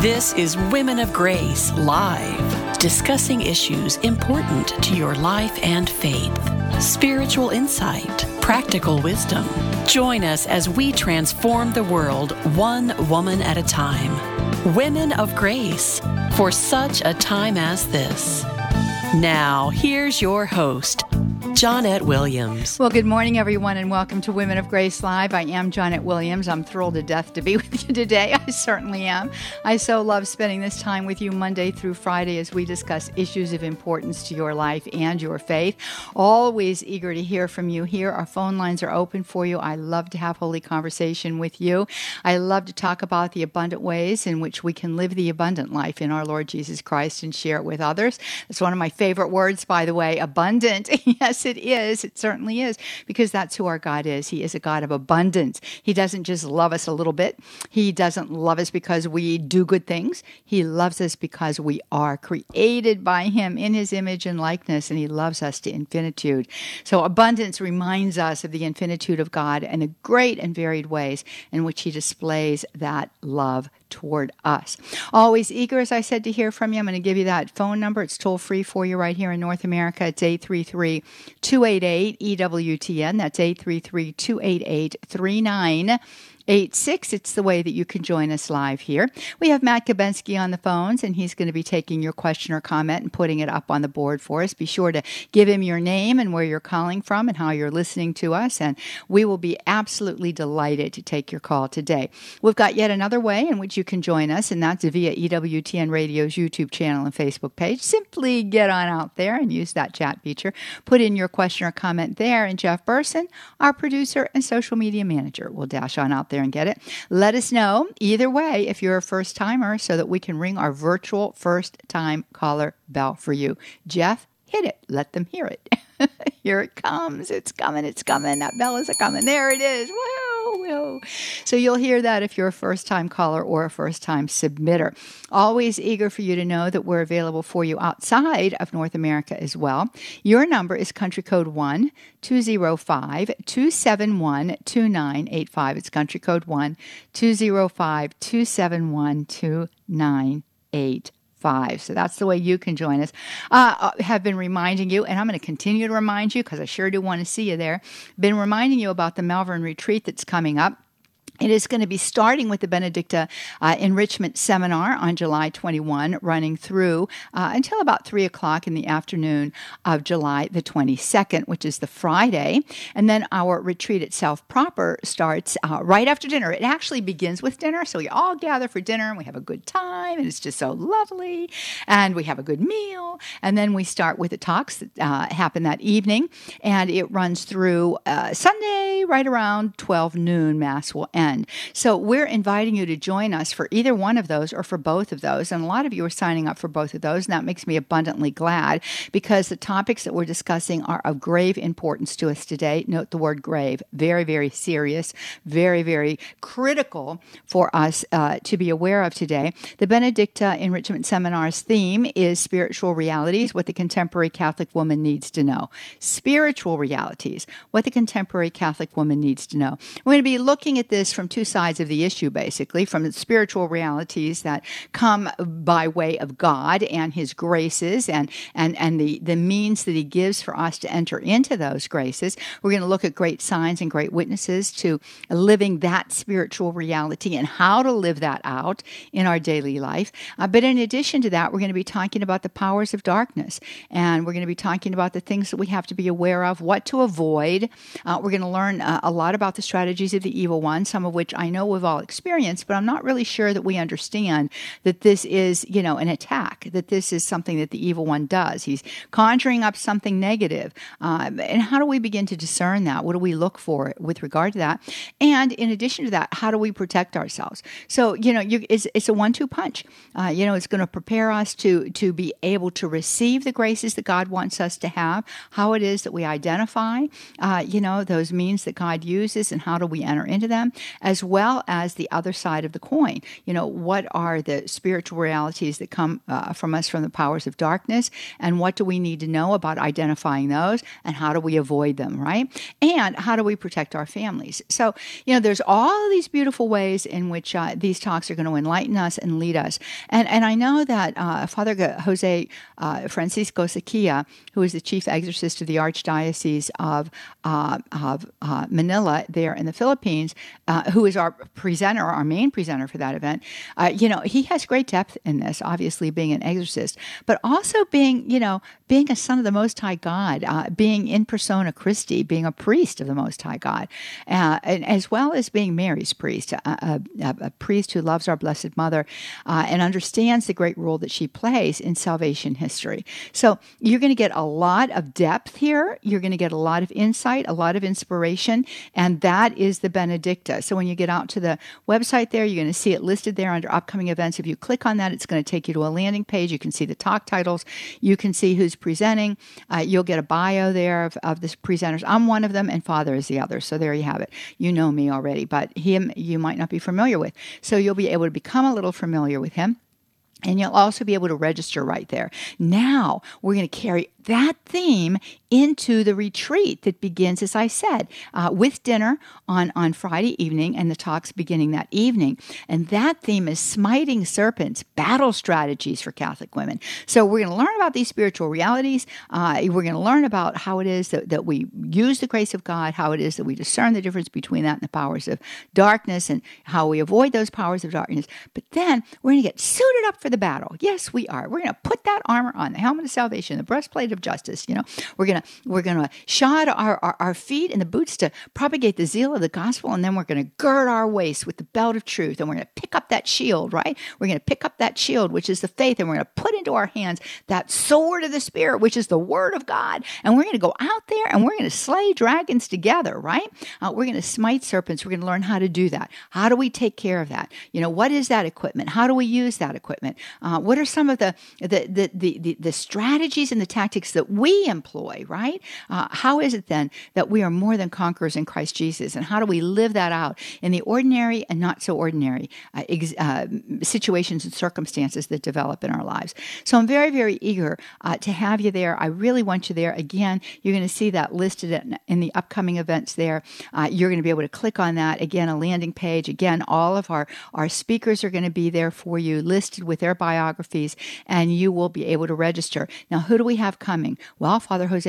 This is Women of Grace Live, discussing issues important to your life and faith. Spiritual insight, practical wisdom. Join us as we transform the world one woman at a time. Women of Grace, for such a time as this. Now, here's your host, Johnnette Williams. Well, good morning, everyone, and welcome to Women of Grace Live. I am Johnnette Williams. I'm thrilled to death to be with you today. I certainly am. I so love spending this time with you Monday through Friday as we discuss issues of importance to your life and your faith. Always eager to hear from you here. Our phone lines are open for you. I love to have holy conversation with you. I love to talk about the abundant ways in which we can live the abundant life in our Lord Jesus Christ and share it with others. It's one of my favorite words, by the way, abundant. Yes, it is. It certainly is, because that's who our God is. He is a God of abundance. He doesn't just love us a little bit. He doesn't love us because we do good things. He loves us because we are created by Him in His image and likeness, and He loves us to infinitude. So abundance reminds us of the infinitude of God and the great and varied ways in which He displays that love toward us. Always eager, as I said, to hear from you. I'm going to give you that phone number. It's toll free for you right here in North America. It's 833-288-EWTN. That's 833-288-3986. It's the way that you can join us live here. We have Matt Kabensky on the phones, and he's going to be taking your question or comment and putting it up on the board for us. Be sure to give him your name and where you're calling from and how you're listening to us, and we will be absolutely delighted to take your call today. We've got yet another way in which you can join us, and that's via EWTN Radio's YouTube channel and Facebook page. Simply get on out there and use that chat feature. Put in your question or comment there, and Jeff Burson, our producer and social media manager, will dash on out there and get it. Let us know either way if you're a first timer so that we can ring our virtual first time caller bell for you. Jeff, hit it. Let them hear it. Here it comes. It's coming. It's coming. That bell is coming. There it is. Whoa, whoa. So you'll hear that if you're a first time caller or a first time submitter. Always eager for you to know that we're available for you outside of North America as well. Your number is country code 1-205-271-2985. It's country code 1-205-271-2985. So that's the way you can join us. Have been reminding you, and I'm going to continue to remind you because I sure do want to see you there. Been reminding you about the Malvern Retreat that's coming up. It is going to be starting with the Benedicta Enrichment Seminar on July 21, running through until about 3 o'clock in the afternoon of July the 22nd, which is the Friday. And then our retreat itself proper starts right after dinner. It actually begins with dinner, so we all gather for dinner, and we have a good time, and it's just so lovely, and we have a good meal. And then we start with the talks that happen that evening, and it runs through Sunday right around 12 noon. Mass will end. So we're inviting you to join us for either one of those or for both of those. And a lot of you are signing up for both of those, and that makes me abundantly glad because the topics that we're discussing are of grave importance to us today. Note the word grave. Very, very serious, very, very critical for us to be aware of today. The Benedicta Enrichment Seminar's theme is spiritual realities, what the contemporary Catholic woman needs to know. Spiritual realities, what the contemporary Catholic woman needs to know. We're going to be looking at this from two sides of the issue, basically, from the spiritual realities that come by way of God and His graces and the means that He gives for us to enter into those graces. We're going to look at great signs and great witnesses to living that spiritual reality and how to live that out in our daily life. But in addition to that, we're going to be talking about the powers of darkness, and we're going to be talking about the things that we have to be aware of, what to avoid. We're going to learn a lot about the strategies of the evil one, some of which I know we've all experienced, but I'm not really sure that we understand that this is, an attack, that this is something that the evil one does. He's conjuring up something negative. And how do we begin to discern that? What do we look for with regard to that? And in addition to that, how do we protect ourselves? So, it's a 1-2 punch. It's going to prepare us to be able to receive the graces that God wants us to have, how it is that we identify, those means that God uses, and how do we enter into them. as well as the other side of the coin. What are the spiritual realities that come from us from the powers of darkness, and what do we need to know about identifying those, and how do we avoid them, right? And how do we protect our families? So, there's all of these beautiful ways in which these talks are going to enlighten us and lead us. And I know that Father Jose Francisco Sequia, who is the chief exorcist of the Archdiocese of Manila there in the Philippines, who is our main presenter for that event, he has great depth in this, obviously being an exorcist, but also being a son of the Most High God, being in persona Christi, being a priest of the Most High God, and as well as being Mary's priest, a priest who loves our Blessed Mother and understands the great role that she plays in salvation history. So you're going to get a lot of depth here. You're going to get a lot of insight, a lot of inspiration, and that is the Benedicta. So when you get out to the website there, you're going to see it listed there under upcoming events. If you click on that, it's going to take you to a landing page. You can see the talk titles. You can see who's presenting. You'll get a bio there of the presenters. I'm one of them, and Father is the other. So there you have it. You know me already, but him you might not be familiar with. So you'll be able to become a little familiar with him. And you'll also be able to register right there. Now, we're going to carry that theme into the retreat that begins, as I said, with dinner on Friday evening and the talks beginning that evening. And that theme is Smiting Serpents, Battle Strategies for Catholic Women. So we're going to learn about these spiritual realities. We're going to learn about how it is that we use the grace of God, how it is that we discern the difference between that and the powers of darkness, and how we avoid those powers of darkness. But then we're going to get suited up for the battle. Yes, we are. We're going to put that armor on, the helmet of salvation, the breastplate of justice. We're going to shod our feet in the boots to propagate the zeal of the gospel, and then we're going to gird our waist with the belt of truth, and we're going to pick up that shield, right? We're going to pick up that shield, which is the faith, and we're going to put into our hands that sword of the Spirit, which is the Word of God, and we're going to go out there and we're going to slay dragons together, right? We're going to smite serpents. We're going to learn how to do that. How do we take care of that? What is that equipment? How do we use that equipment? What are some of the strategies and the tactics that we employ, right? How is it then that we are more than conquerors in Christ Jesus? And how do we live that out in the ordinary and not so ordinary situations and circumstances that develop in our lives? So I'm very, very eager to have you there. I really want you there. Again, you're going to see that listed in the upcoming events there. You're going to be able to click on that. Again, a landing page. Again, all of our speakers are going to be there for you, listed with their biographies, and you will be able to register. Now, who do we have coming? Well, Father Jose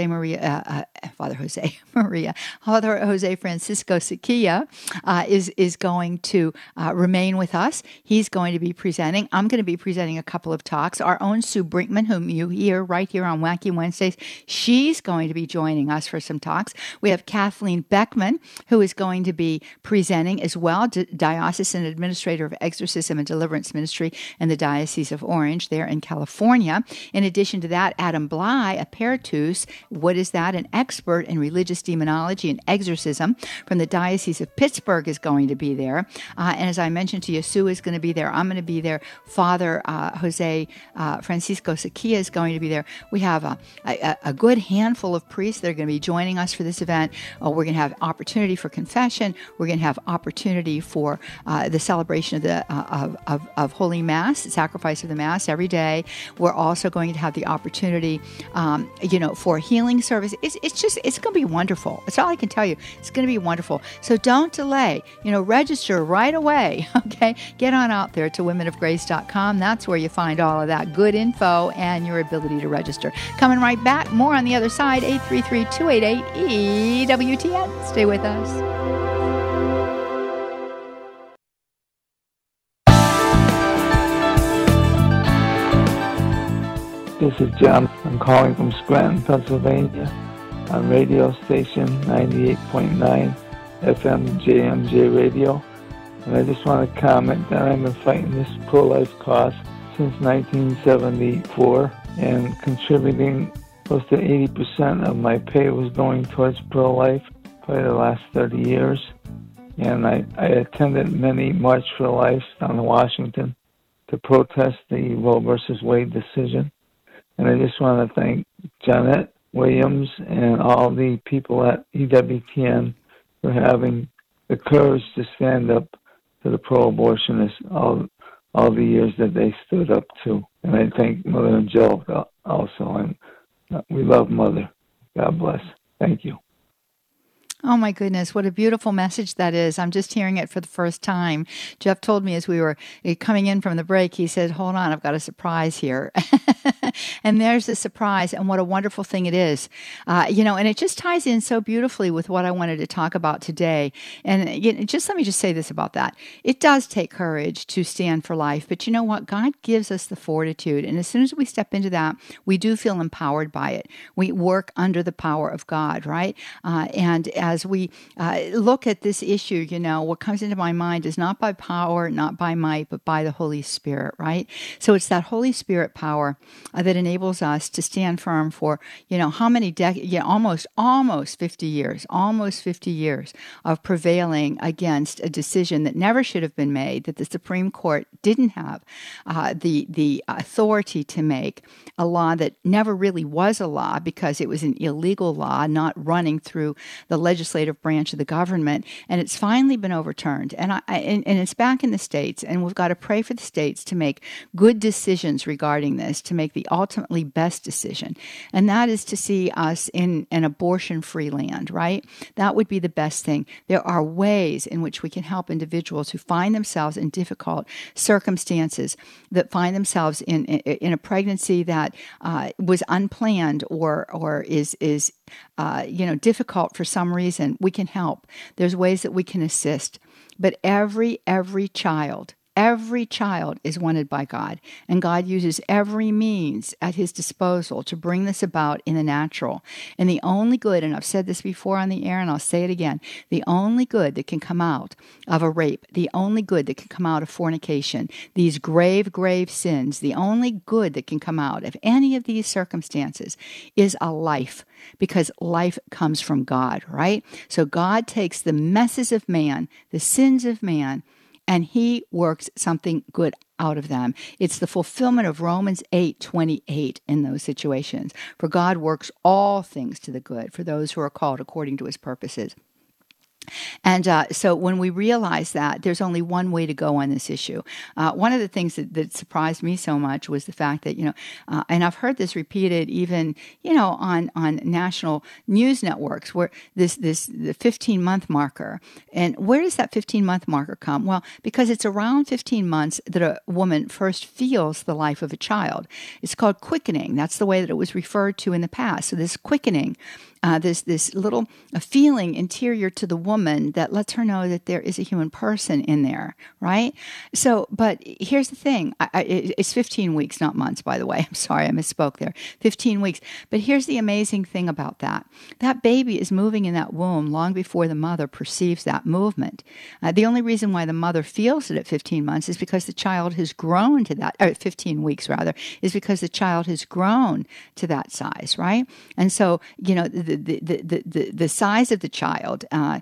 Francisco Sequia is going to remain with us. He's going to be presenting. I'm going to be presenting a couple of talks. Our own Sue Brinkman, whom you hear right here on Wacky Wednesdays, she's going to be joining us for some talks. We have Kathleen Beckman, who is going to be presenting as well, Diocesan Administrator of Exorcism and Deliverance Ministry in the Diocese of Orange there in California. In addition to that, Adam Bly, a Peritus, what is that? An expert in religious demonology and exorcism from the Diocese of Pittsburgh, is going to be there. And as I mentioned to you, Sue is going to be there. I'm going to be there. Father Jose Francisco Sequia is going to be there. We have a good handful of priests that are going to be joining us for this event. We're going to have opportunity for confession. We're going to have opportunity for the celebration of Holy Mass, sacrifice of the Mass every day. We're also going to have the opportunity, for healing service. It's going to be wonderful. That's all I can tell you. It's going to be wonderful. So don't delay. Register right away. Okay, get on out there to womenofgrace.com. That's where you find all of that good info and your ability to register. Coming right back. More on the other side. 833-288-EWTN. Stay with us. This is John. I'm calling from Scranton, Pennsylvania, on radio station 98.9 FM JMJ Radio. And I just want to comment that I've been fighting this pro-life cause since 1974 and contributing close to 80% of my pay was going towards pro-life for the last 30 years. And I attended many March for Life down in Washington to protest the Roe versus Wade decision. And I just want to thank Janet Williams and all the people at EWTN for having the courage to stand up to the pro-abortionists all the years that they stood up to. And I thank Mother and Joe also. And we love Mother. God bless. Thank you. Oh, my goodness. What a beautiful message that is. I'm just hearing it for the first time. Jeff told me as we were coming in from the break, he said, hold on, I've got a surprise here. And there's the surprise, and what a wonderful thing it is. And it just ties in so beautifully with what I wanted to talk about today. And just let me just say this about that. It does take courage to stand for life, but you know what? God gives us the fortitude. And as soon as we step into that, we do feel empowered by it. We work under the power of God, right? And as we look at this issue, what comes into my mind is not by power, not by might, but by the Holy Spirit, right? So it's that Holy Spirit power that enables us to stand firm for, how many decades, almost 50 years of prevailing against a decision that never should have been made, that the Supreme Court didn't have the authority to make, a law that never really was a law because it was an illegal law, not running through the legislative branch of the government, and it's finally been overturned. And it's back in the states, and we've got to pray for the states to make good decisions regarding this, to make the ultimately best decision. And that is to see us in an abortion-free land, right? That would be the best thing. There are ways in which we can help individuals who find themselves in difficult circumstances, that find themselves in a pregnancy that was unplanned or is difficult for some reason. We can help. There's ways that we can assist. But every child is wanted by God, and God uses every means at his disposal to bring this about in the natural. And the only good, and I've said this before on the air and I'll say it again, the only good that can come out of a rape, the only good that can come out of fornication, these grave sins, the only good that can come out of any of these circumstances is a life, because life comes from God, right? So God takes the messes of man, the sins of man, and he works something good out of them. It's the fulfillment of Romans 8:28 in those situations. For God works all things to the good for those who are called according to his purposes. And so when we realize that, there's only one way to go on this issue. One of the things that surprised me so much was the fact that, and I've heard this repeated even, on national news networks, where the 15-month marker. And where does that 15-month marker come? Well, because it's around 15 months that a woman first feels the life of a child. It's called quickening. That's the way that it was referred to in the past. So this quickening, this little feeling interior to the woman that lets her know that there is a human person in there, right? So, but here's the thing. It's 15 weeks, not months, by the way. I'm sorry, I misspoke there. 15 weeks. But here's the amazing thing about that. That baby is moving in that womb long before the mother perceives that movement. The only reason why the mother feels it at 15 months is because the child has grown to that, or 15 weeks rather, is because the child has grown to that size, right? And so, the size of the child and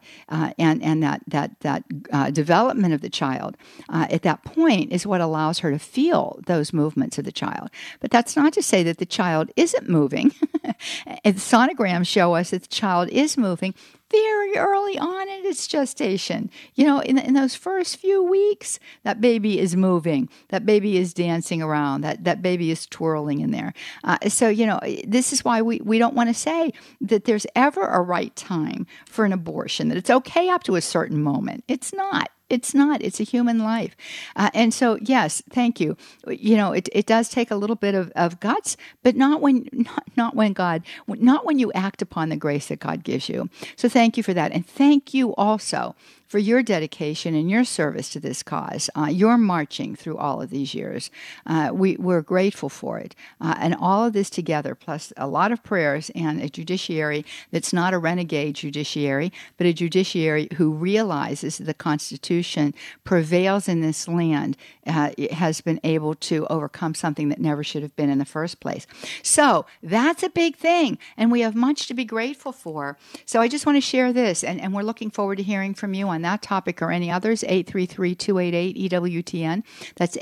that development of the child at that point is what allows her to feel those movements of the child. But that's not to say that the child isn't moving. And sonograms show us that the child is moving very early on in its gestation. In those first few weeks, that baby is moving. That baby is dancing around. That baby is twirling in there. So, this is why we don't want to say that there's ever a right time for an abortion, that it's okay up to a certain moment. It's not. It's not. It's a human life. And so, yes, thank you. It does take a little bit of guts, but not when you act upon the grace that God gives you. So thank you for that. And thank you also for your dedication and your service to this cause, your marching through all of these years. We're grateful for it. And all of this together, plus a lot of prayers and a judiciary that's not a renegade judiciary, but a judiciary who realizes that the Constitution prevails in this land, it has been able to overcome something that never should have been in the first place. So that's a big thing, and we have much to be grateful for. So I just want to share this, and we're looking forward to hearing from you on that topic or any others, 833-288-EWTN. That's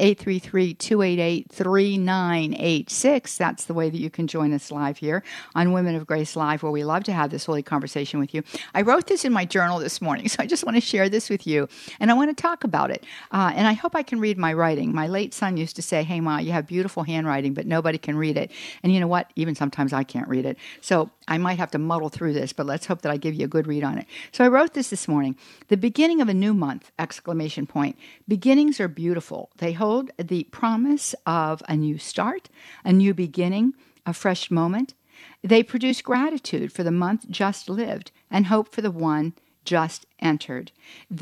833-288-3986. That's the way that you can join us live here on Women of Grace Live, where we love to have this holy conversation with you. I wrote this in my journal this morning, so I just want to share this with you, and I want to talk about it. And I hope I can read my writing. My late son used to say, "Hey, Ma, you have beautiful handwriting, but nobody can read it." And you know what? Even sometimes I can't read it. So I might have to muddle through this, but let's hope that I give you a good read on it. So I wrote this morning. The beginning of a new month, exclamation point. Beginnings are beautiful. They hold the promise of a new start, a new beginning, a fresh moment. They produce gratitude for the month just lived and hope for the one just entered.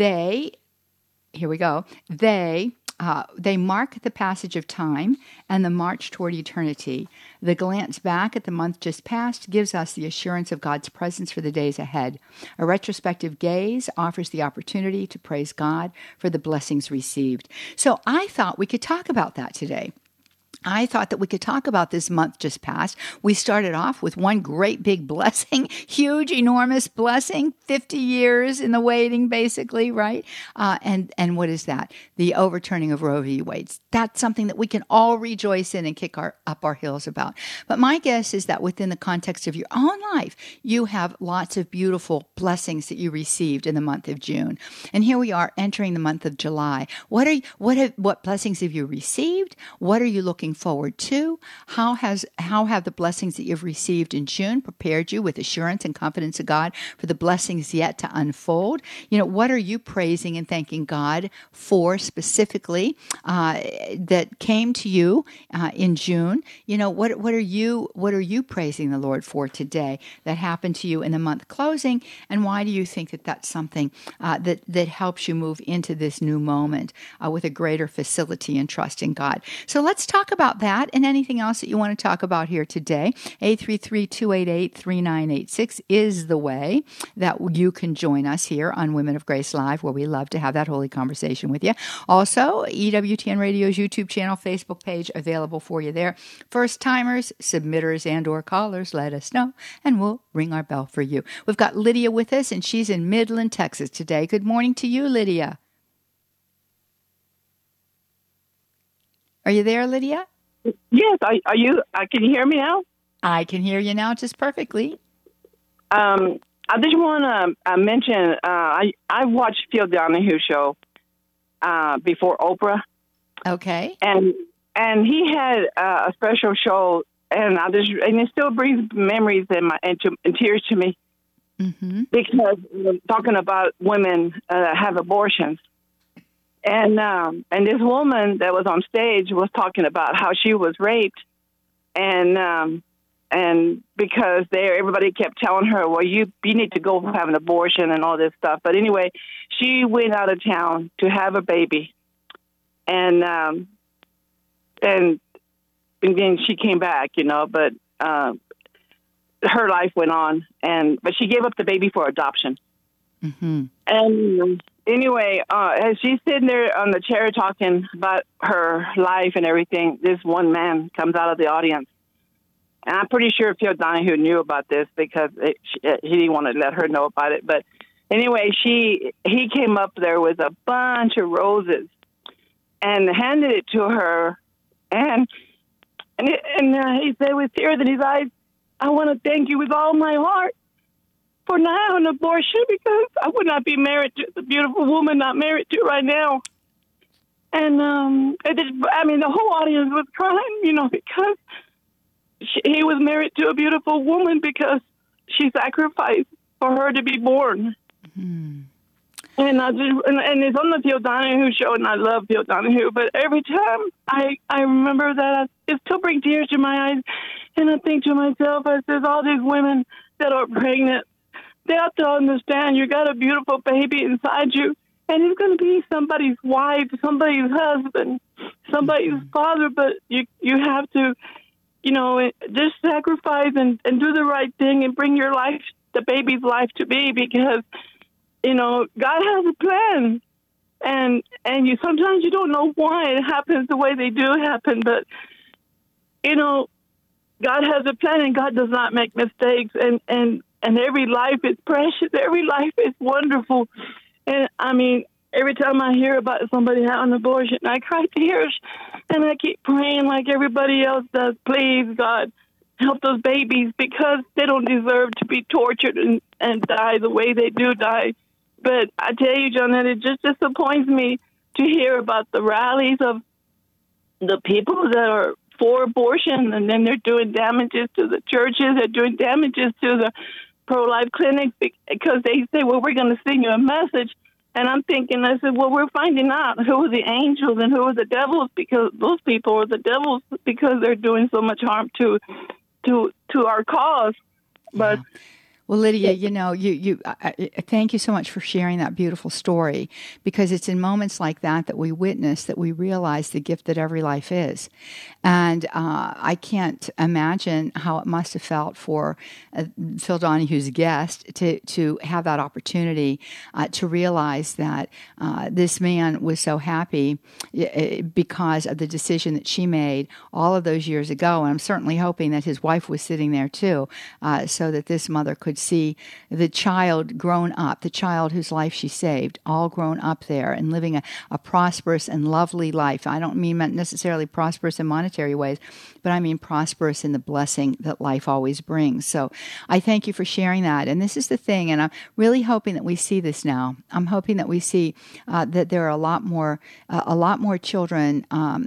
Here we go. They mark the passage of time and the march toward eternity. The glance back at the month just passed gives us the assurance of God's presence for the days ahead. A retrospective gaze offers the opportunity to praise God for the blessings received. So I thought we could talk about that today. I thought that we could talk about this month just passed. We started off with one great big blessing, huge, enormous blessing, 50 years in the waiting, basically, right? And what is that? The overturning of Roe v. Wade. That's something that we can all rejoice in and kick up our heels about. But my guess is that within the context of your own life, you have lots of beautiful blessings that you received in the month of June. And here we are entering the month of July. What blessings have you received? What are you looking forward to? How have the blessings that you've received in June prepared you with assurance and confidence of God for the blessings yet to unfold? What are you praising and thanking God for specifically that came to you in June? What are you praising the Lord for today that happened to you in the month closing? And why do you think that that's something that helps you move into this new moment with a greater facility and trust in God? So let's talk about that and anything else that you want to talk about here today. 833-288-3986 is the way that you can join us here on Women of Grace Live, where we love to have that holy conversation with you. Also, EWTN Radio's YouTube channel, Facebook page available for you there. First timers, submitters, and or callers, let us know, and we'll ring our bell for you. We've got Lydia with us, and she's in Midland, Texas today. Good morning to you, Lydia. Are you there, Lydia? Yes. Are you? Can you hear me now? I can hear you now just perfectly. I just want to mention I watched Phil Donahue show before Oprah. Okay. And he had a special show, and it still brings memories and tears to me. Mm-hmm. Because talking about women that have abortions. And this woman that was on stage was talking about how she was raped, and because everybody kept telling her, well, you need to go have an abortion and all this stuff. But anyway, she went out of town to have a baby, and then she came back, but her life went on, but she gave up the baby for adoption. Mm-hmm. And anyway, as she's sitting there on the chair talking about her life and everything, this one man comes out of the audience. And I'm pretty sure Phil Donahue knew about this because he didn't want to let her know about it. But anyway, he came up there with a bunch of roses and handed it to her. And he said with tears in his eyes, "I want to thank you with all my heart for not having an abortion, because I would not be married to the beautiful woman not married to right now." And the whole audience was crying, because he was married to a beautiful woman because she sacrificed for her to be born. Mm-hmm. And it's on the Phil Donahue show, and I love Phil Donahue. But every time I remember that, it still brings tears to my eyes, and I think to myself, there's all these women that are pregnant. They have to understand you got a beautiful baby inside you, and it's going to be somebody's wife, somebody's husband, somebody's father, but you have to, just sacrifice and do the right thing and bring your life, the baby's life, to be, because, God has a plan, and sometimes you don't know why it happens the way they do happen, but, God has a plan, and God does not make mistakes, and every life is precious. Every life is wonderful. And I mean, every time I hear about somebody having an abortion, I cry tears, and I keep praying like everybody else does. Please, God, help those babies, because they don't deserve to be tortured and die the way they do die. But I tell you, Jonette, it just disappoints me to hear about the rallies of the people that are for abortion, and then they're doing damages to the churches, they're doing damages to the pro-life clinics, because they say, well, we're going to send you a message. And I'm thinking, I said, well, we're finding out who are the angels and who are the devils, because those people are the devils because they're doing so much harm to our cause. But well, Lydia, thank you so much for sharing that beautiful story, because it's in moments like that we witness, that we realize the gift that every life is. And I can't imagine how it must have felt for Phil Donahue's guest to have that opportunity to realize that this man was so happy because of the decision that she made all of those years ago. And I'm certainly hoping that his wife was sitting there too, so that this mother could see the child grown up, the child whose life she saved, all grown up there and living a prosperous and lovely life. I don't mean necessarily prosperous in monetary ways, but I mean prosperous in the blessing that life always brings. So I thank you for sharing that. And this is the thing, and I'm really hoping that we see this now. I'm hoping that we see that there are a lot more children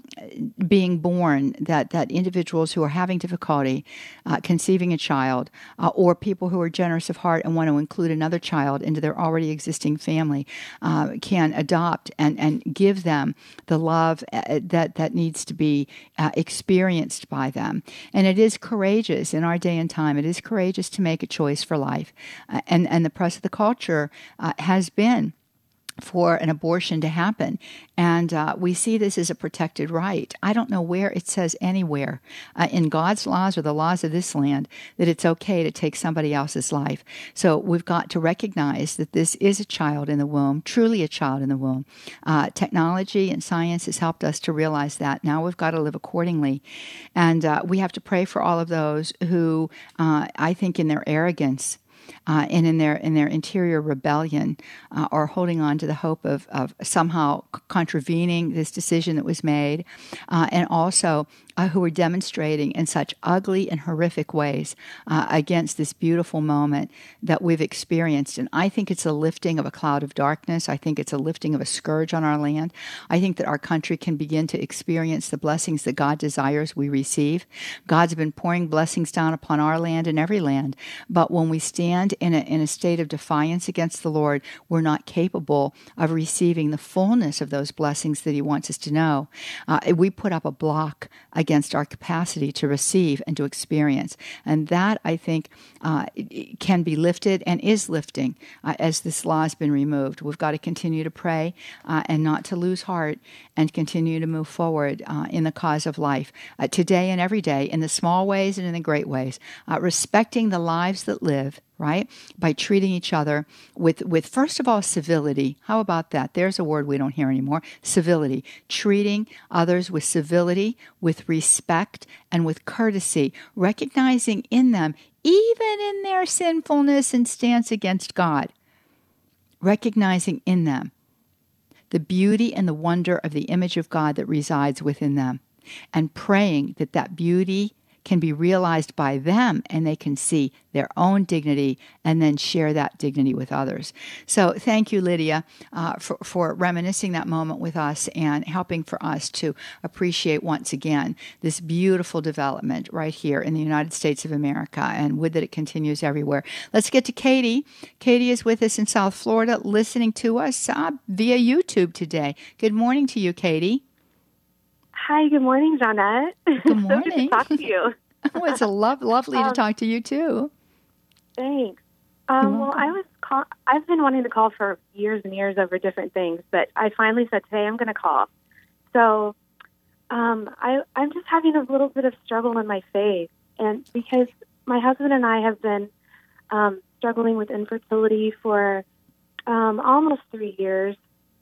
being born, that individuals who are having difficulty conceiving a child, or people who are generous of heart and want to include another child into their already existing family, can adopt and give them the love that needs to be experienced by them. And it is courageous in our day and time. It is courageous to make a choice for life. And the press of the culture has been for an abortion to happen. And we see this as a protected right. I don't know where it says anywhere in God's laws or the laws of this land that it's okay to take somebody else's life. So we've got to recognize that this is a child in the womb, truly a child in the womb. Technology and science has helped us to realize that. Now we've got to live accordingly. And we have to pray for all of those who, I think in their arrogance, and in their interior rebellion, or holding on to the hope of somehow contravening this decision that was made, and also who are demonstrating in such ugly and horrific ways against this beautiful moment that we've experienced. And I think it's a lifting of a cloud of darkness. I think it's a lifting of a scourge on our land. I think that our country can begin to experience the blessings that God desires we receive. God's been pouring blessings down upon our land and every land. But when we stand in a state of defiance against the Lord, we're not capable of receiving the fullness of those blessings that He wants us to know. We put up a block against our capacity to receive and to experience. And that, I think, can be lifted and is lifting as this law has been removed. We've got to continue to pray and not to lose heart, and continue to move forward in the cause of life today and every day, in the small ways and in the great ways, respecting the lives that live, right? By treating each other with first of all, civility. How about that? There's a word we don't hear anymore. Civility. Treating others with civility, with respect, and with courtesy, recognizing in them, even in their sinfulness and stance against God, recognizing in them the beauty and the wonder of the image of God that resides within them, and praying that that beauty can be realized by them, and they can see their own dignity and then share that dignity with others. So thank you, Lydia, for reminiscing that moment with us and helping for us to appreciate once again this beautiful development right here in the United States of America, and would that it continues everywhere. Let's get to Katie. Katie is with us in South Florida, listening to us via YouTube today. Good morning to you, Katie. Hi, good morning, Jonette. Good morning. So good to talk to you. Oh, it's lovely to talk to you too. Thanks. Well, I've been wanting to call for years and years over different things, but I finally said today I'm going to call. So I'm just having a little bit of struggle in my faith, and because my husband and I have been struggling with infertility for almost 3 years,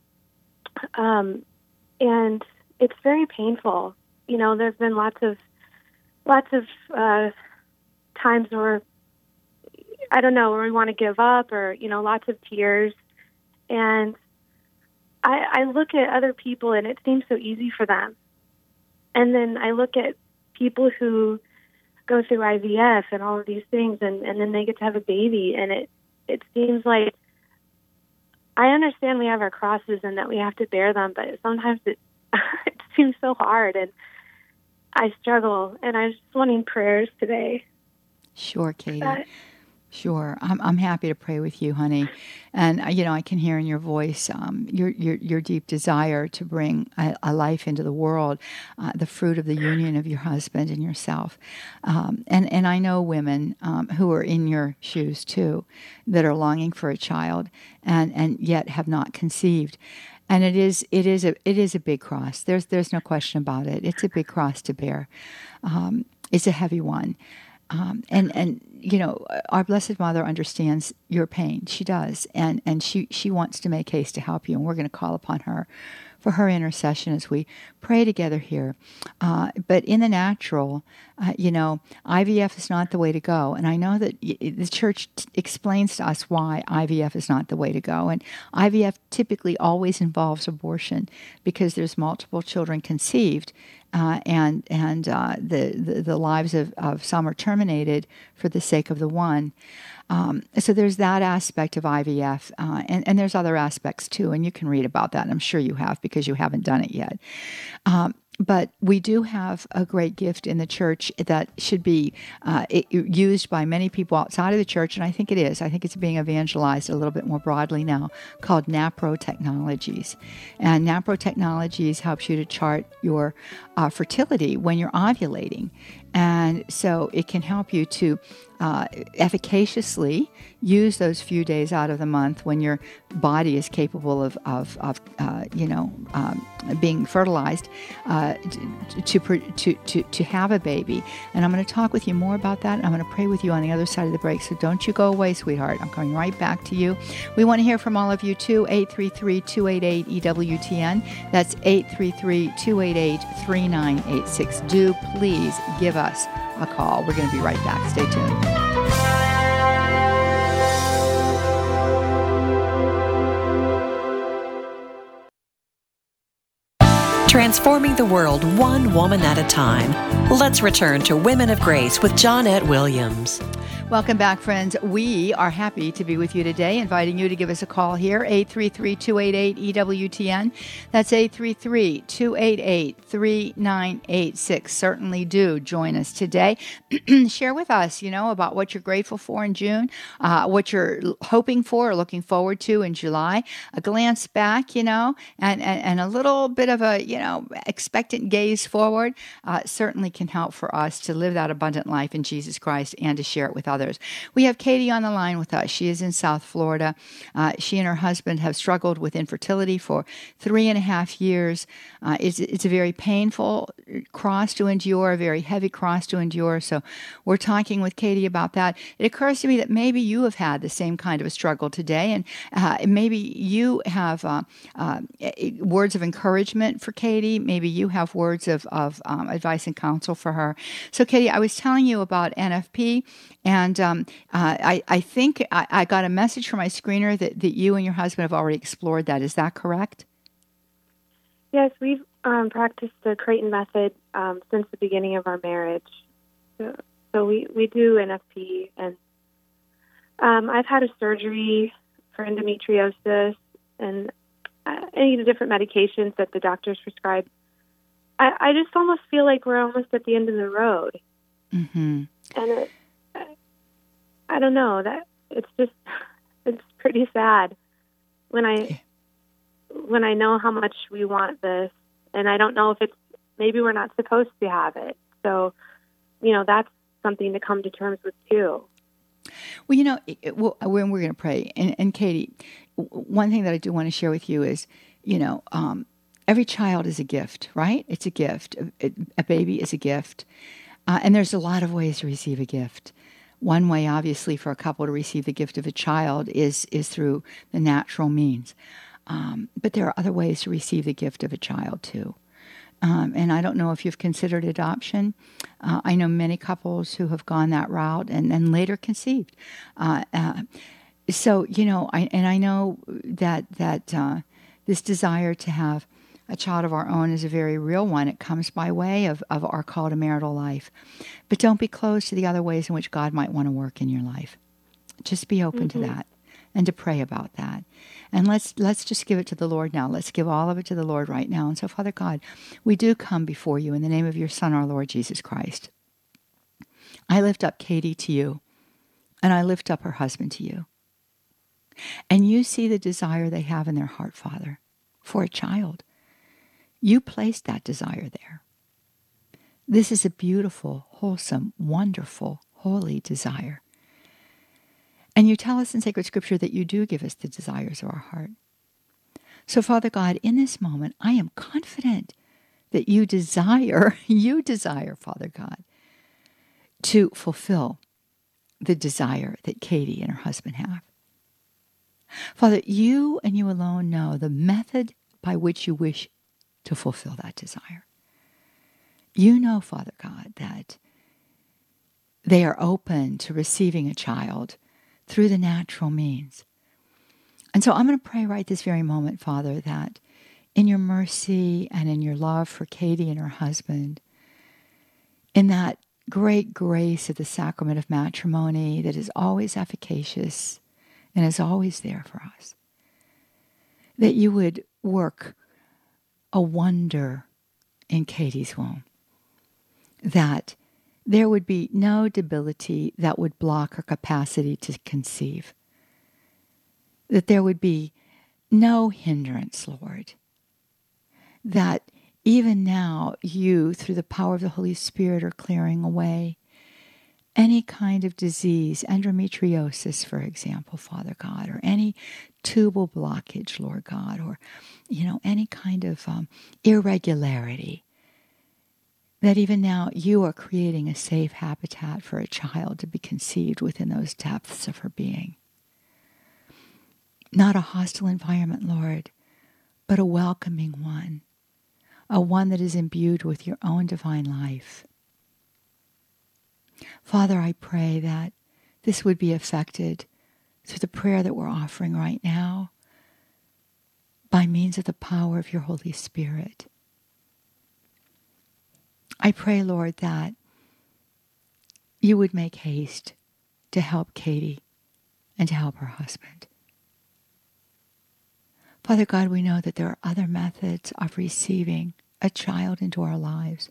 and it's very painful. You know, there's been lots of times where, I don't know, where we want to give up, or, you know, lots of tears. And I look at other people, and it seems so easy for them. And then I look at people who go through IVF and all of these things, and then they get to have a baby, and it seems like, I understand we have our crosses and that we have to bear them, but sometimes it seems so hard, and I struggle, and I'm just wanting prayers today. Sure, Katie. Sure. I'm happy to pray with you, honey. And, I can hear in your voice your deep desire to bring a life into the world, the fruit of the union of your husband and yourself. And I know women who are in your shoes, too, that are longing for a child and yet have not conceived. And it is a big cross. There's no question about it. It's a big cross to bear. It's a heavy one. And our Blessed Mother understands your pain. She does. And she wants to make haste to help you. And we're going to call upon her for her intercession as we pray together here. But in the natural, IVF is not the way to go. And I know that the church explains to us why IVF is not the way to go. And IVF typically always involves abortion because there's multiple children conceived. And the lives of some are terminated for the sake of the one. So there's that aspect of IVF, and there's other aspects too, and you can read about that, and I'm sure you have because you haven't done it yet. But we do have a great gift in the church that should be used by many people outside of the church, and I think it is. I think it's being evangelized a little bit more broadly now, called NAPRO Technologies. And NAPRO Technologies helps you to chart your fertility when you're ovulating. And so it can help you to efficaciously use those few days out of the month when your body is capable of being fertilized to have a baby. And I'm going to talk with you more about that. And I'm going to pray with you on the other side of the break. So don't you go away, sweetheart. I'm coming right back to you. We want to hear from all of you too. 833-288-EWTN. That's 833-288-3986. Do please give us a call. We're going to be right back. Stay tuned. Transforming the world one woman at a time. Let's return to Women of Grace with Johnnette Williams. Welcome back, friends. We are happy to be with you today, inviting you to give us a call here, 833-288-EWTN. That's 833-288-3986. Certainly do join us today. Share with us, about what you're grateful for in June, what you're hoping for or looking forward to in July. A glance back, and a little bit of a, expectant gaze forward certainly can help for us to live that abundant life in Jesus Christ and to share it with others. We have Katie on the line with us. She is in South Florida. She and her husband have struggled with infertility for 3.5 years. It's a very painful cross to endure, a very heavy cross to endure. So we're talking with Katie about that. It occurs to me that maybe you have had the same kind of a struggle today, and maybe you have words of encouragement for Katie. Maybe you have words of advice and counsel for her. So, Katie, I was telling you about NFP, and I think I got a message from my screener that you and your husband have already explored that. Is that correct? Yes, we've practiced the Creighton method since the beginning of our marriage. So we do NFP, and I've had a surgery for endometriosis, and I eat different medications that the doctors prescribe. I just almost feel like we're almost at the end of the road. Mm-hmm. And I don't know, that it's pretty sad when I know how much we want this, and I don't know if maybe we're not supposed to have it. So, that's something to come to terms with too. Well, when we're going to pray, and Katie, one thing that I do want to share with you is, every child is a gift, right? It's a gift. A baby is a gift. And there's a lot of ways to receive a gift. One way, obviously, for a couple to receive the gift of a child is through the natural means. But there are other ways to receive the gift of a child, too. And I don't know if you've considered adoption. I know many couples who have gone that route and later conceived. So, I know that this desire to have a child of our own is a very real one. It comes by way of our call to marital life. But don't be closed to the other ways in which God might want to work in your life. Just be open to that and to pray about that. And let's just give it to the Lord now. Let's give all of it to the Lord right now. And so, Father God, we do come before you in the name of your Son, our Lord Jesus Christ. I lift up Katie to you, and I lift up her husband to you. And you see the desire they have in their heart, Father, for a child. You placed that desire there. This is a beautiful, wholesome, wonderful, holy desire. And you tell us in sacred scripture that you do give us the desires of our heart. So, Father God, in this moment, I am confident that you desire, Father God, to fulfill the desire that Katie and her husband have. Father, you and you alone know the method by which you wish to fulfill that desire. You know, Father God, that they are open to receiving a child through the natural means. And so I'm going to pray right this very moment, Father, that in your mercy and in your love for Katie and her husband, in that great grace of the sacrament of matrimony that is always efficacious and is always there for us, that you would work a wonder in Katie's womb, that there would be no debility that would block her capacity to conceive, that there would be no hindrance, Lord, that even now you, through the power of the Holy Spirit, are clearing away any kind of disease, endometriosis, for example, Father God, or any tubal blockage, Lord God, or, any kind of irregularity, that even now you are creating a safe habitat for a child to be conceived within those depths of her being. Not a hostile environment, Lord, but a welcoming one, a one that is imbued with your own divine life. Father, I pray that this would be effected through the prayer that we're offering right now by means of the power of your Holy Spirit. I pray, Lord, that you would make haste to help Katie and to help her husband. Father God, we know that there are other methods of receiving a child into our lives,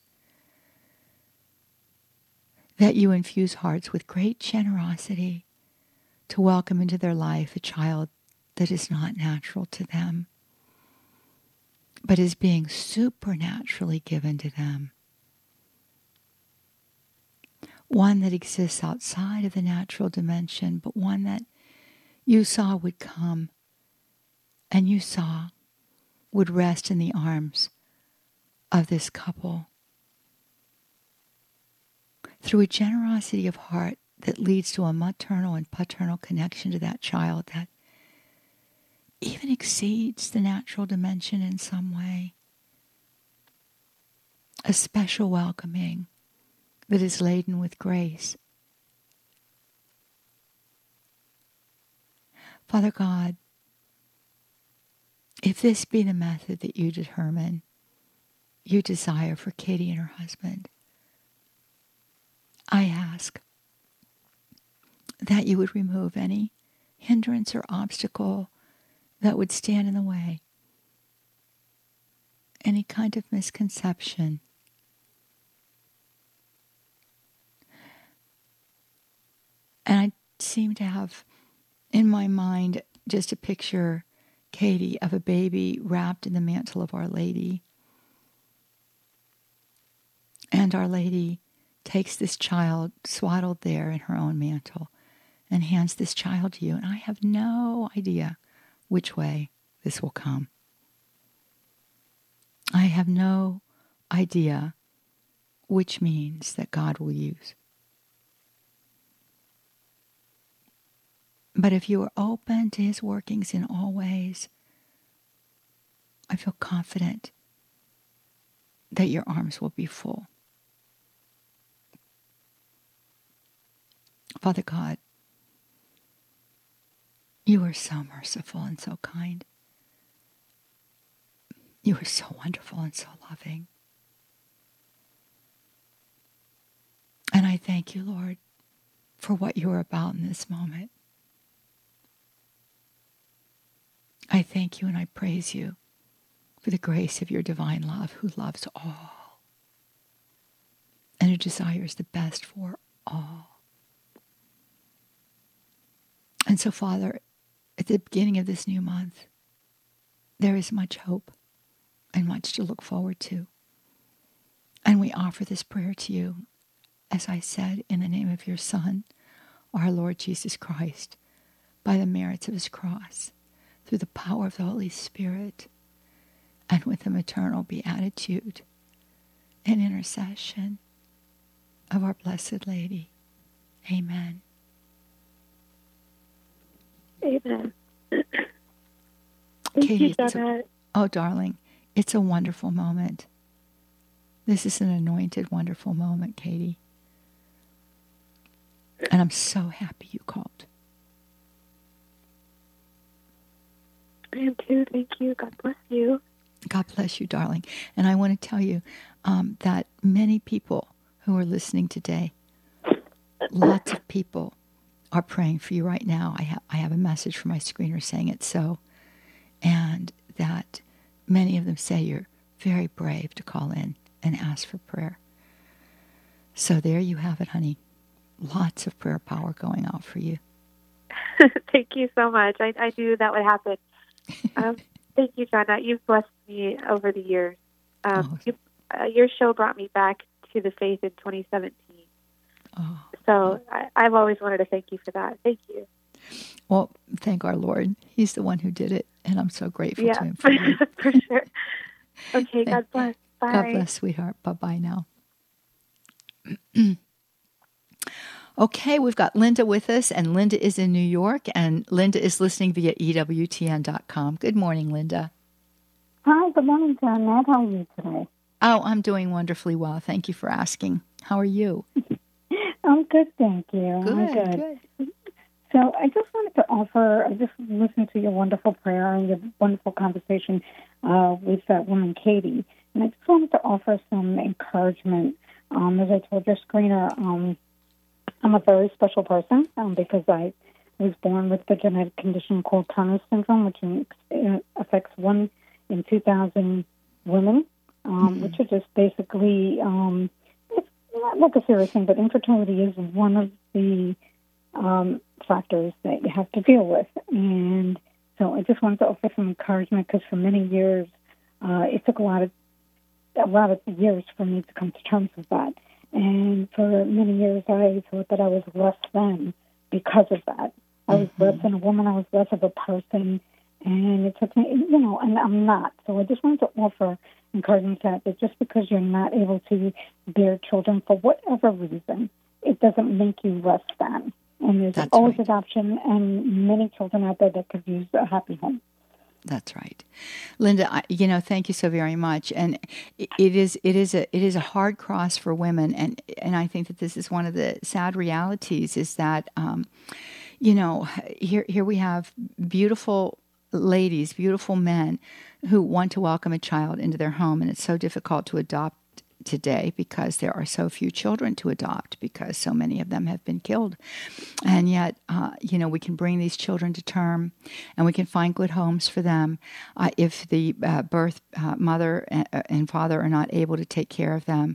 that you infuse hearts with great generosity to welcome into their life a child that is not natural to them, but is being supernaturally given to them. One that exists outside of the natural dimension, but one that you saw would come and you saw would rest in the arms of this couple through a generosity of heart that leads to a maternal and paternal connection to that child that even exceeds the natural dimension in some way. A special welcoming that is laden with grace. Father God, if this be the method that you determine, you desire for Katie and her husband, I ask that you would remove any hindrance or obstacle that would stand in the way, any kind of misconception. And I seem to have in my mind just a picture, Katie, of a baby wrapped in the mantle of Our Lady. And Our Lady takes this child swaddled there in her own mantle and hands this child to you. And I have no idea which way this will come. I have no idea which means that God will use. But if you are open to his workings in all ways, I feel confident that your arms will be full. Father God, You are so merciful and so kind. You are so wonderful and so loving. And I thank you, Lord, for what you are about in this moment. I thank you and I praise you for the grace of your divine love, who loves all and who desires the best for all. And so, Father, at the beginning of this new month, there is much hope and much to look forward to. And we offer this prayer to you, as I said, in the name of your Son, our Lord Jesus Christ, by the merits of his cross, through the power of the Holy Spirit, and with the maternal beatitude and intercession of our Blessed Lady. Amen. Amen. Katie, oh, darling, it's a wonderful moment. This is an anointed, wonderful moment, Katie. And I'm so happy you called. I am too. Thank you. God bless you. God bless you, darling. And I want to tell you that many people who are listening today, lots of people are praying for you right now. I have a message from my screener saying it's so. And that many of them say you're very brave to call in and ask for prayer. So there you have it, honey. Lots of prayer power going out for you. Thank you so much. I knew that would happen. Thank you, Jonna. You've blessed me over the years. Your show brought me back to the faith in 2017. So I've always wanted to thank you for that. Thank you. Well, thank our Lord. He's the one who did it, and I'm so grateful to him for you. For sure. Okay, God bless. Bye. God bless, sweetheart. Bye-bye now. Okay, we've got Linda with us, and Linda is in New York, and Linda is listening via EWTN.com. Good morning, Linda. Hi, good morning, Janet. How are you today? Oh, I'm doing wonderfully well. Thank you for asking. How are you? I'm good, thank you. Good. So I just wanted to offer, I just listened to your wonderful prayer and your wonderful conversation with that woman, Katie, and I just wanted to offer some encouragement. As I told your screener, I'm a very special person because I was born with the genetic condition called Turner syndrome, which affects 1 in 2,000 women, which is just basically, it's not like a serious thing, but infertility is one of the factors that you have to deal with. And so I just wanted to offer some encouragement because for many years, it took a lot of years for me to come to terms with that. And for many years, I thought that I was less than because of that. I was less than a woman. I was less of a person. And it took me, and I'm not. So I just wanted to offer encouragement that just because you're not able to bear children for whatever reason, it doesn't make you less than. And there's always adoption and many children out there that could use a happy home. That's right, Linda. Thank you so very much. And it is a hard cross for women, and I think that this is one of the sad realities. Is that here we have beautiful ladies, beautiful men who want to welcome a child into their home, and it's so difficult to adopt today because there are so few children to adopt because so many of them have been killed. And yet, we can bring these children to term and we can find good homes for them if the birth mother and father are not able to take care of them,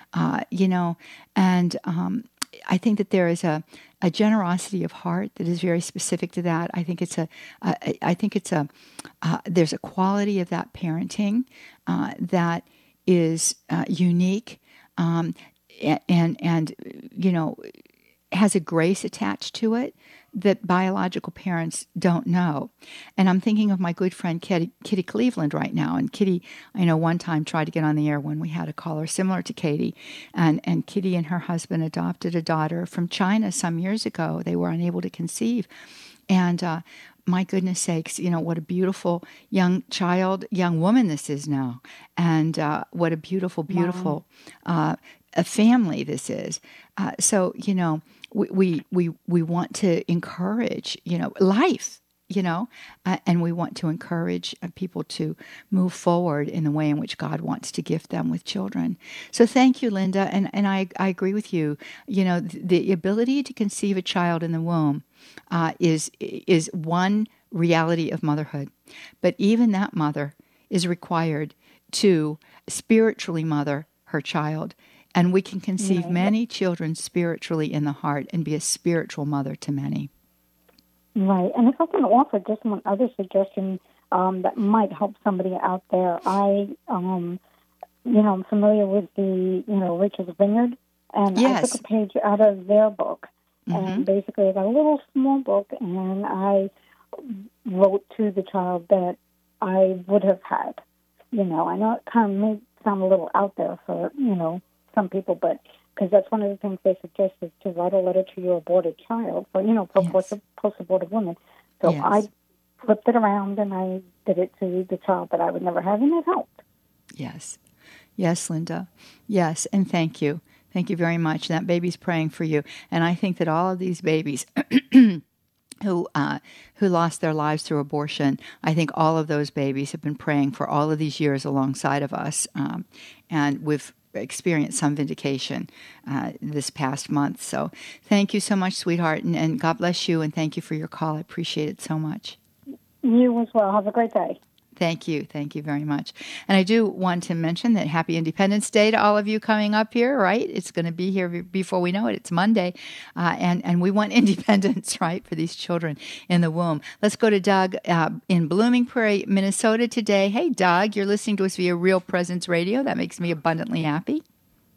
and I think that there is a generosity of heart that is very specific to that. I think there's a quality of that parenting that is unique and has a grace attached to it that biological parents don't know. And I'm thinking of my good friend Kitty Cleveland right now. And Kitty, I know one time tried to get on the air when we had a caller similar to Katie. And Kitty and her husband adopted a daughter from China some years ago. They were unable to conceive. And my goodness sakes, what a beautiful young woman this is now. And what a beautiful a family this is. So, we want to encourage, life. and we want to encourage people to move forward in the way in which God wants to gift them with children. So thank you, Linda, and I agree with you. The ability to conceive a child in the womb is one reality of motherhood, but even that mother is required to spiritually mother her child. And we can conceive many children spiritually in the heart and be a spiritual mother to many. Right. And if I can offer just one other suggestion that might help somebody out there, I'm familiar with the, Rachel's Vineyard, and I took a page out of their book. Mm-hmm. And basically I got a little small book, and I wrote to the child that I would have had. I know it kind of may sound a little out there for, some people, but because that's one of the things they suggest is to write a letter to your aborted child for post-abortive women. So I flipped it around and I did it to the child that I would never have, and it helped. Yes. Yes, Linda. Yes, and thank you. Thank you very much. That baby's praying for you. And I think that all of these babies who lost their lives through abortion, I think all of those babies have been praying for all of these years alongside of us. And we've experienced some vindication this past month. So thank you so much, sweetheart, and God bless you, and thank you for your call. I appreciate it so much. You as well. Have a great day. Thank you. Thank you very much. And I do want to mention that Happy Independence Day to all of you coming up here, right? It's going to be here before we know it. It's Monday. And we want independence, right, for these children in the womb. Let's go to Doug in Blooming Prairie, Minnesota today. Hey, Doug, you're listening to us via Real Presence Radio. That makes me abundantly happy.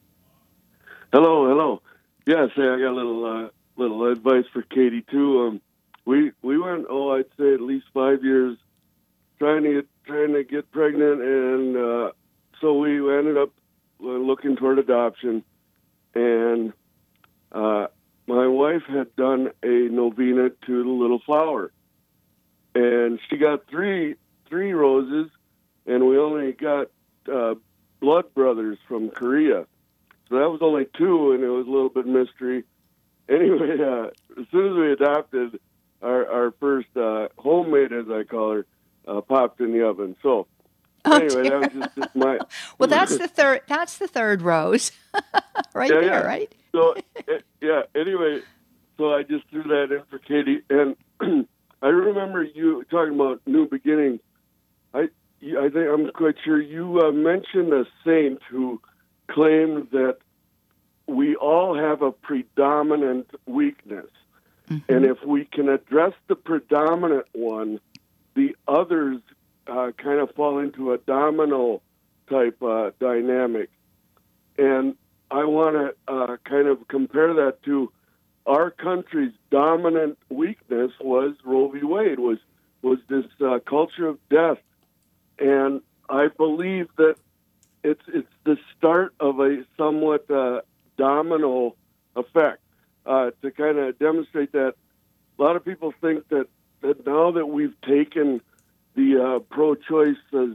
Hello. Yes, I got a little advice for Katie, too. We went, I'd say at least 5 years trying to get pregnant, and so we ended up looking toward adoption. And my wife had done a novena to the Little Flower, and she got three roses, and we only got blood brothers from Korea. So that was only two, and it was a little bit mystery. Anyway, as soon as we adopted, our first homemade, as I call her, popped in the oven. So anyway, that was just my. Well, that's the third. That's the third rose, there, right? So Anyway, so I just threw that in for Katie, and I remember you talking about new beginnings. I think I'm quite sure you mentioned a saint who claimed that we all have a predominant weakness, and if we can address the predominant one, the others kind of fall into a domino type dynamic. And I want to kind of compare that to our country's dominant weakness was Roe v. Wade, was this culture of death. And I believe that it's the start of a somewhat domino effect to kind of demonstrate that. A lot of people think that now that we've taken the pro-choice as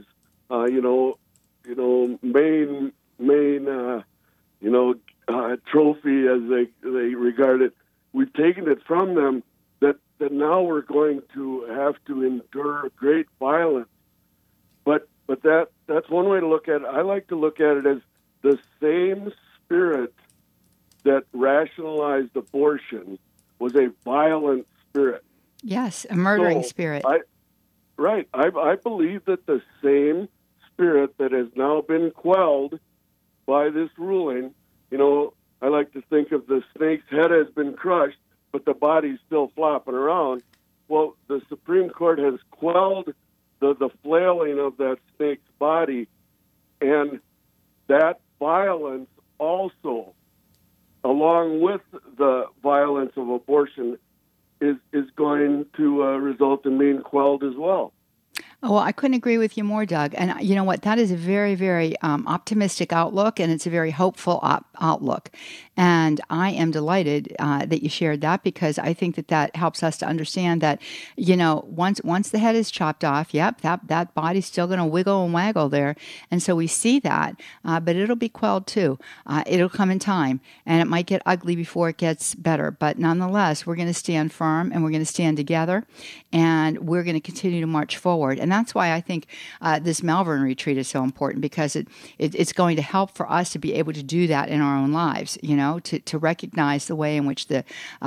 main trophy as they regard it, we've taken it from them. That now we're going to have to endure great violence. But that's one way to look at it. I like to look at it as the same spirit that rationalized abortion was a violent spirit. Yes, a murdering spirit. I believe that the same spirit that has now been quelled by this ruling, I like to think of the snake's head has been crushed, but the body's still flopping around. Well, the Supreme Court has quelled the flailing of that snake's body, and that violence also, along with the violence of abortion, is going to result in being quelled as well. Oh, well, I couldn't agree with you more, Doug. And you know what? That is a very, very optimistic outlook, and it's a very hopeful outlook. And I am delighted that you shared that, because I think that helps us to understand that, once the head is chopped off, that body's still going to wiggle and waggle there. And so we see that, but it'll be quelled too. It'll come in time, and it might get ugly before it gets better. But nonetheless, we're going to stand firm, and we're going to stand together, and we're going to continue to march forward. And that's why I think this Malvern retreat is so important, because it's going to help for us to be able to do that in our own lives. To recognize the way in which the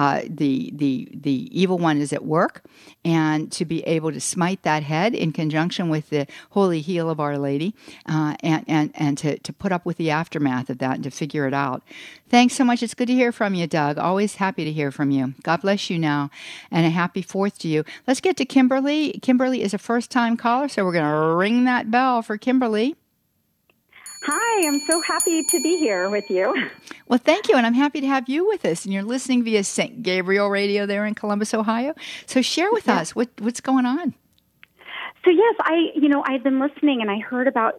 evil one is at work, and to be able to smite that head in conjunction with the holy heel of Our Lady, and to put up with the aftermath of that and to figure it out. Thanks so much. It's good to hear from you, Doug. Always happy to hear from you. God bless you now, and a happy 4th to you. Let's get to Kimberly. Kimberly is a first-time caller, so we're going to ring that bell for Kimberly. Hi, I'm so happy to be here with you. Well, thank you, and I'm happy to have you with us. And you're listening via St. Gabriel Radio there in Columbus, Ohio. So share with us what's going on. So yes, I've been listening, and I heard about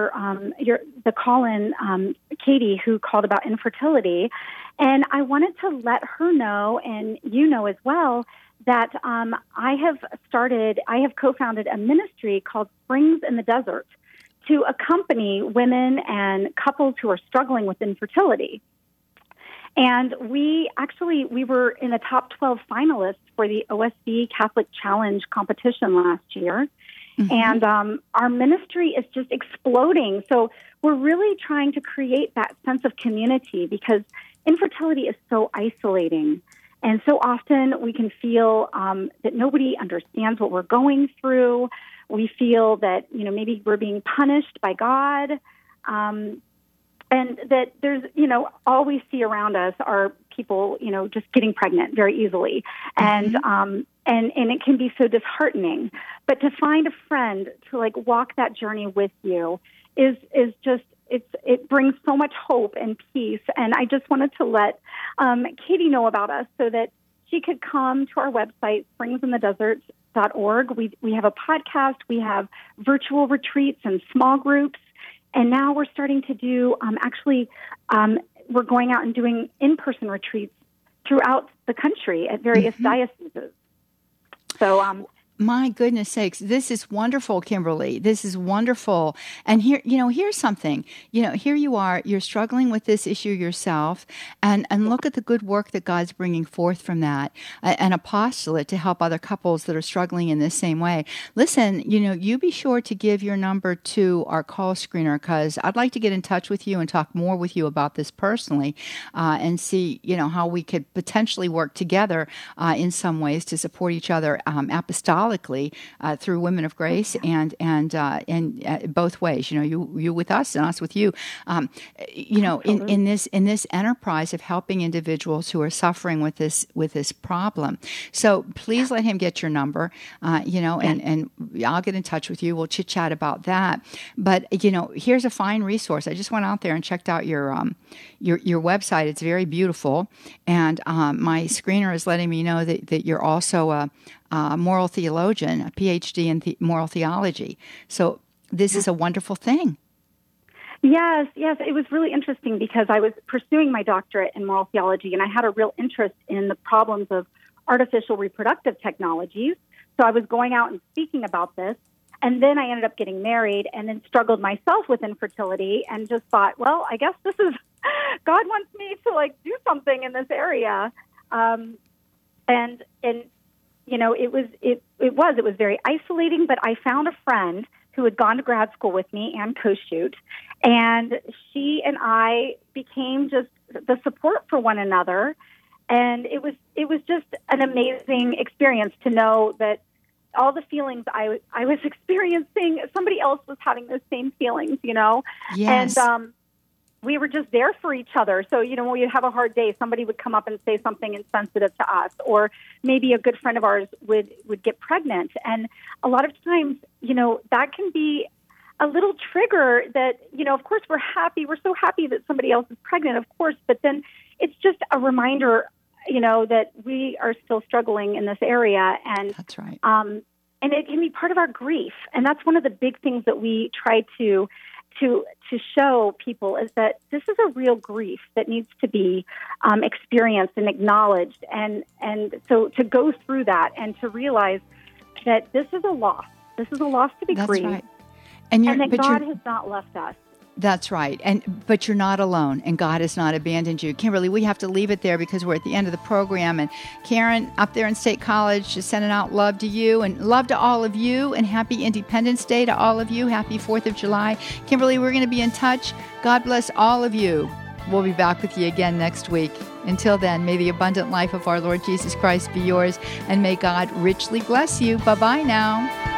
the call-in, Katie, who called about infertility, and I wanted to let her know, and you know as well, that I have co-founded a ministry called Springs in the Desert, to accompany women and couples who are struggling with infertility. And we were in the top 12 finalists for the OSB Catholic Challenge competition last year. Mm-hmm. And our ministry is just exploding. So we're really trying to create that sense of community, because infertility is so isolating. And so often we can feel that nobody understands what we're going through. We feel that, maybe we're being punished by God, and that there's, all we see around us are people, just getting pregnant very easily. Mm-hmm. And it can be so disheartening. But to find a friend to walk that journey with you is just, it brings so much hope and peace. And I just wanted to let Katie know about us so that she could come to our website, springsinthedesert.org. We have a podcast. We have virtual retreats and small groups. And now we're starting to do, we're going out and doing in-person retreats throughout the country at various dioceses. So, my goodness sakes, this is wonderful, Kimberly. This is wonderful. And here, here's something. Here you are, you're struggling with this issue yourself, and look at the good work that God's bringing forth from that, an apostolate to help other couples that are struggling in this same way. Listen, you be sure to give your number to our call screener, because I'd like to get in touch with you and talk more with you about this personally, and see, how we could potentially work together in some ways to support each other apostolically through Women of Grace, and both ways. You with us and us with you. In this enterprise of helping individuals who are suffering with this problem. So please let him get your number. And I'll get in touch with you. We'll chit chat about that. But here's a fine resource. I just went out there and checked out your website. It's very beautiful, and my screener is letting me know that you're also a moral theologian, a PhD in moral theology. So this is a wonderful thing. Yes. It was really interesting, because I was pursuing my doctorate in moral theology, and I had a real interest in the problems of artificial reproductive technologies. So I was going out and speaking about this. And then I ended up getting married, and then struggled myself with infertility, and just thought, well, I guess this is, God wants me to do something in this area. It was very isolating, but I found a friend who had gone to grad school with me, Ann Koshut, and she and I became just the support for one another. And it was just an amazing experience to know that all the feelings I was experiencing, somebody else was having those same feelings, Yes. And we were just there for each other. So, when we'd have a hard day, somebody would come up and say something insensitive to us, or maybe a good friend of ours would get pregnant. And a lot of times, that can be a little trigger that, of course we're happy. We're so happy that somebody else is pregnant, of course, but then it's just a reminder, that we are still struggling in this area. And that's right. and it can be part of our grief. And that's one of the big things that we try to show people, is that this is a real grief that needs to be experienced and acknowledged. And so to go through that and to realize that this is a loss. This is a loss to be grieved. Right. And that God has not left us. That's right. But you're not alone, and God has not abandoned you. Kimberly, we have to leave it there because we're at the end of the program. And Karen, up there in State College, just sending out love to you and love to all of you, and happy Independence Day to all of you. Happy 4th of July. Kimberly, we're going to be in touch. God bless all of you. We'll be back with you again next week. Until then, may the abundant life of our Lord Jesus Christ be yours, and may God richly bless you. Bye-bye now.